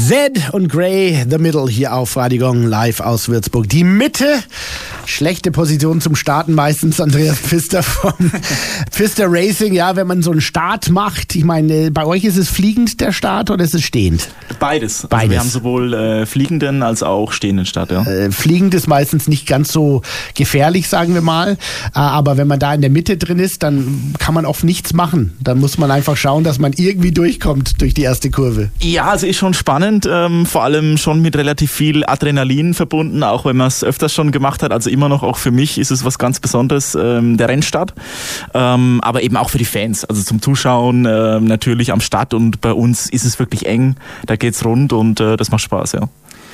Zed und Grey, The Middle hier auf Radio Gong live aus Würzburg. Die Mitte, schlechte Position zum Starten meistens, Andreas Pfister von Pfister Racing. Ja, wenn man so einen Start macht, ich meine, bei euch ist es fliegend der Start oder ist es stehend? Beides. Beides. Also wir haben sowohl fliegenden als auch stehenden Start. Ja. Fliegend ist meistens nicht ganz so gefährlich, sagen wir mal. Aber wenn man da in der Mitte drin ist, dann kann man oft nichts machen. Dann muss man einfach schauen, dass man irgendwie durchkommt durch die erste Kurve. Ja, also ist schon spannend, vor allem schon mit relativ viel Adrenalin verbunden, auch wenn man es öfters schon gemacht hat. Also immer noch, auch für mich ist es was ganz Besonderes, der Rennstart, aber eben auch für die Fans, also zum Zuschauen natürlich am Start, und bei uns ist es wirklich eng, da geht's rund und das macht Spaß, ja.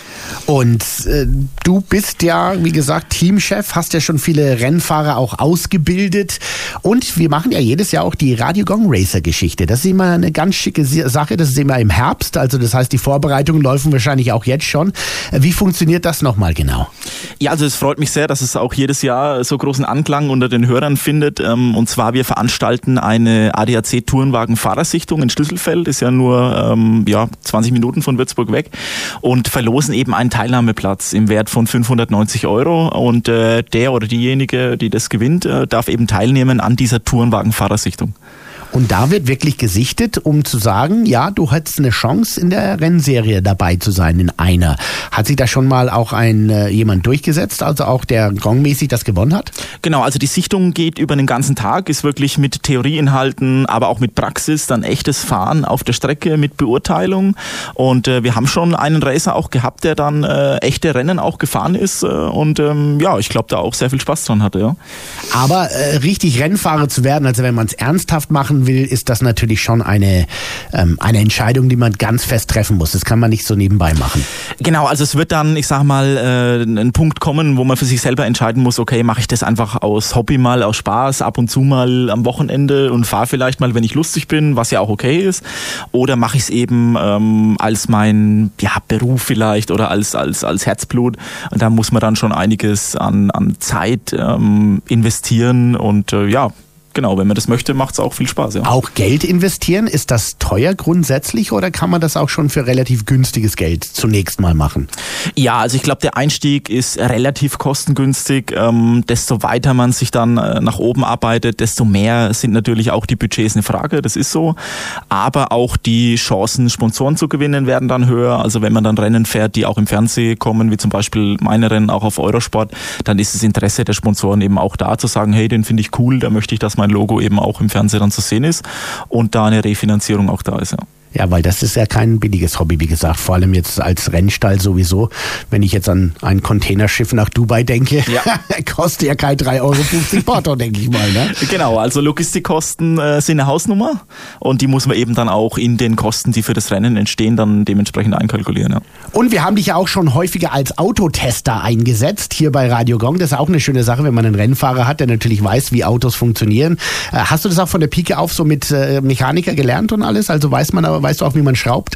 Und du bist ja, wie gesagt, Teamchef, hast ja schon viele Rennfahrer auch ausgebildet, und wir machen ja jedes Jahr auch die Radio Gong Racer Geschichte. Das ist immer eine ganz schicke Sache, das ist immer im Herbst, also das heißt, die Vorbereitungen laufen wahrscheinlich auch jetzt schon. Wie funktioniert das nochmal genau? Ja, also es freut mich sehr, dass es auch jedes Jahr so großen Anklang unter den Hörern findet, und zwar wir veranstalten eine ADAC Tourenwagen-Fahrersichtung in Schlüsselfeld, ist ja nur 20 Minuten von Würzburg weg, und verlosen eben einen Teilnahmeplatz im Wert von 590 €, und der oder diejenige, die das gewinnt, darf eben teilnehmen an dieser Tourenwagen-Fahrersichtung. Und da wird wirklich gesichtet, um zu sagen, ja, du hättest eine Chance, in der Rennserie dabei zu sein, in einer. Hat sich da schon mal auch jemand durchgesetzt, also auch der gongmäßig das gewonnen hat? Genau, also die Sichtung geht über den ganzen Tag, ist wirklich mit Theorieinhalten, aber auch mit Praxis, dann echtes Fahren auf der Strecke mit Beurteilung. Und wir haben schon einen Racer auch gehabt, der dann echte Rennen auch gefahren ist, und ich glaube, da auch sehr viel Spaß dran hatte. Ja. Aber richtig Rennfahrer zu werden, also wenn man es ernsthaft machen will, ist das natürlich schon eine Entscheidung, die man ganz fest treffen muss. Das kann man nicht so nebenbei machen. Genau, also es wird dann, ich sag mal, ein Punkt kommen, wo man für sich selber entscheiden muss, okay, mache ich das einfach aus Hobby mal, aus Spaß, ab und zu mal am Wochenende und fahre vielleicht mal, wenn ich lustig bin, was ja auch okay ist, oder mache ich es eben als mein Beruf vielleicht oder als Herzblut, und da muss man dann schon einiges an Zeit investieren, und genau, wenn man das möchte, macht es auch viel Spaß. Ja. Auch Geld investieren, ist das teuer grundsätzlich, oder kann man das auch schon für relativ günstiges Geld zunächst mal machen? Ja, also ich glaube, der Einstieg ist relativ kostengünstig. Desto weiter man sich dann nach oben arbeitet, desto mehr sind natürlich auch die Budgets eine Frage, das ist so. Aber auch die Chancen, Sponsoren zu gewinnen, werden dann höher. Also wenn man dann Rennen fährt, die auch im Fernsehen kommen, wie zum Beispiel meine Rennen auch auf Eurosport, dann ist das Interesse der Sponsoren eben auch da, zu sagen, hey, den finde ich cool, da möchte ich, dass mein Logo eben auch im Fernsehen dann zu sehen ist und da eine Refinanzierung auch da ist, ja. Ja, weil das ist ja kein billiges Hobby, wie gesagt. Vor allem jetzt als Rennstall sowieso. Wenn ich jetzt an ein Containerschiff nach Dubai denke, kostet ja kein 3,50 € Porto, denke ich mal. Ne? Genau, also Logistikkosten sind eine Hausnummer, und die muss man eben dann auch in den Kosten, die für das Rennen entstehen, dann dementsprechend einkalkulieren. Ja. Und wir haben dich ja auch schon häufiger als Autotester eingesetzt, hier bei Radio Gong. Das ist auch eine schöne Sache, wenn man einen Rennfahrer hat, der natürlich weiß, wie Autos funktionieren. Hast du das auch von der Pike auf so mit Mechaniker gelernt und alles? Also weißt du auch, wie man schraubt?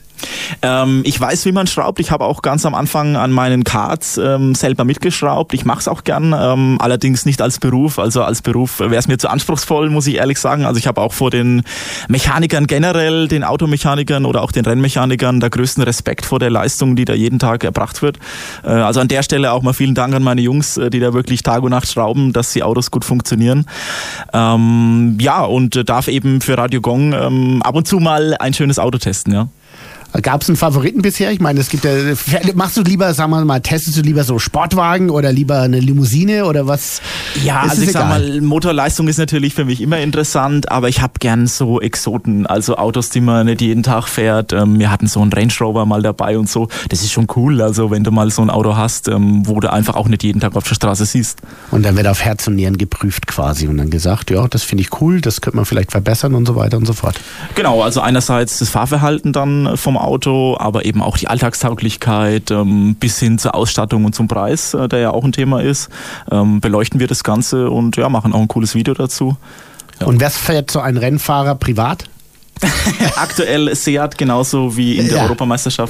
Ich weiß, wie man schraubt. Ich habe auch ganz am Anfang an meinen Karts selber mitgeschraubt. Ich mache es auch gern, allerdings nicht als Beruf. Also als Beruf wäre es mir zu anspruchsvoll, muss ich ehrlich sagen. Also ich habe auch vor den Mechanikern generell, den Automechanikern oder auch den Rennmechanikern, der größten Respekt vor der Leistung, die da jeden Tag erbracht wird. Also an der Stelle auch mal vielen Dank an meine Jungs, die da wirklich Tag und Nacht schrauben, dass die Autos gut funktionieren. Und darf eben für Radio Gong ab und zu mal ein schönes Auto testen, ja. Gab es einen Favoriten bisher? Ich meine, es gibt ja, machst du lieber, sagen wir mal, testest du lieber so Sportwagen oder lieber eine Limousine oder was? Ja, also ich sag mal, Motorleistung ist natürlich für mich immer interessant, aber ich habe gern so Exoten, also Autos, die man nicht jeden Tag fährt. Wir hatten so einen Range Rover mal dabei und so. Das ist schon cool, also wenn du mal so ein Auto hast, wo du einfach auch nicht jeden Tag auf der Straße siehst. Und dann wird auf Herz und Nieren geprüft quasi und dann gesagt, ja, das finde ich cool, das könnte man vielleicht verbessern und so weiter und so fort. Genau, also einerseits das Fahrverhalten dann vom Auto, aber eben auch die Alltagstauglichkeit bis hin zur Ausstattung und zum Preis, der ja auch ein Thema ist, beleuchten wir das Ganze und machen auch ein cooles Video dazu. Ja. Und wer fährt so ein Rennfahrer privat? Aktuell Seat, genauso wie in der Europameisterschaft.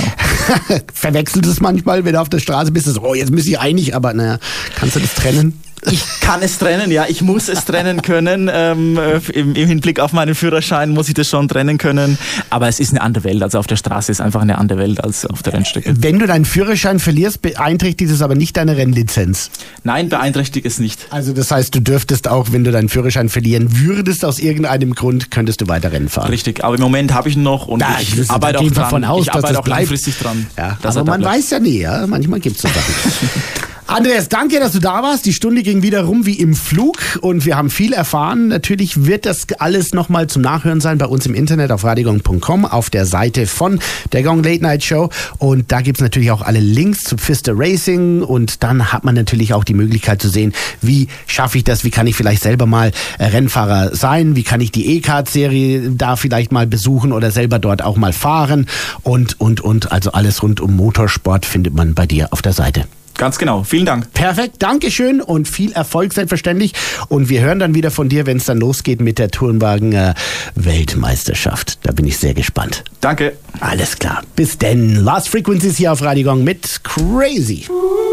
Genau. Verwechselt es manchmal, wenn du auf der Straße bist, so, jetzt müsste ich einig, aber naja, kannst du das trennen? Ich kann es trennen, ja. Ich muss es trennen können. Im Hinblick auf meinen Führerschein muss ich das schon trennen können. Aber es ist eine andere Welt. Also auf der Straße ist einfach eine andere Welt als auf der Rennstrecke. Wenn du deinen Führerschein verlierst, beeinträchtigt es aber nicht deine Rennlizenz. Nein, beeinträchtigt es nicht. Also das heißt, du dürftest auch, wenn du deinen Führerschein verlieren würdest, aus irgendeinem Grund, könntest du weiter Rennen fahren. Richtig, aber im Moment habe ich ihn noch und ich arbeite auch dran. Davon aus, ich arbeite dass auch langfristig dran. Ja, aber man weiß ja nie, ja? Manchmal gibt es so Sachen. Andreas, danke, dass du da warst. Die Stunde ging wieder rum wie im Flug und wir haben viel erfahren. Natürlich wird das alles nochmal zum Nachhören sein bei uns im Internet auf radiogong.com, auf der Seite von der Gong Late Night Show. Und da gibt's natürlich auch alle Links zu Pfister Racing und dann hat man natürlich auch die Möglichkeit zu sehen, wie schaffe ich das, wie kann ich vielleicht selber mal Rennfahrer sein, wie kann ich die E-Kart-Serie da vielleicht mal besuchen oder selber dort auch mal fahren und. Also alles rund um Motorsport findet man bei dir auf der Seite. Ganz genau. Vielen Dank. Perfekt. Dankeschön und viel Erfolg selbstverständlich. Und wir hören dann wieder von dir, wenn es dann losgeht mit der Tourenwagen-Weltmeisterschaft. Da bin ich sehr gespannt. Danke. Alles klar. Bis denn. Last Frequencies hier auf Radio Gong mit Crazy.